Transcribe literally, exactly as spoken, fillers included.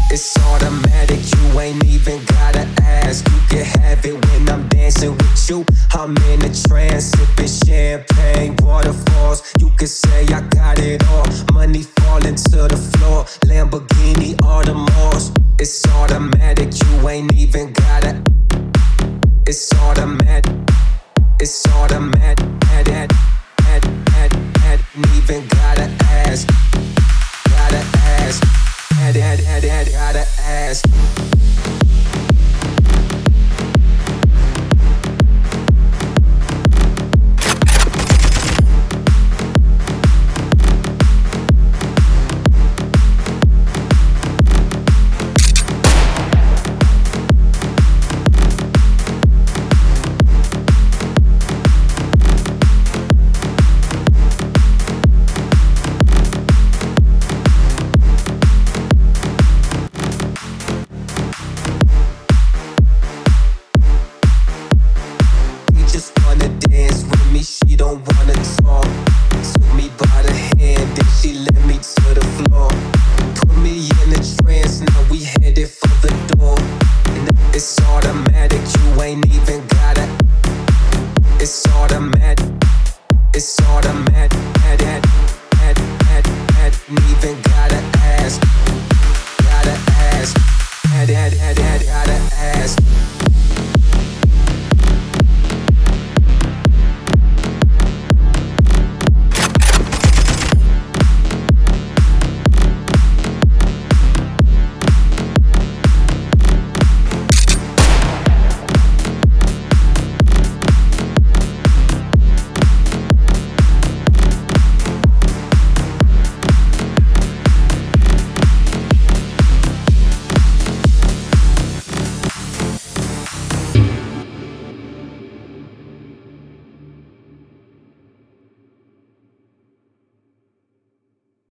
It's automatic, you ain't even gotta ask. You can have it when I'm dancing with you. I'm in a trance, sipping champagne, waterfalls. You can say I got it all. Money falling to the floor, Lamborghini Audemars. It's automatic, you ain't even gotta. It's automatic, it's automatic. Ain't even gotta ask, gotta ask. Had, had, had, had, gotta ask. Gotta ask.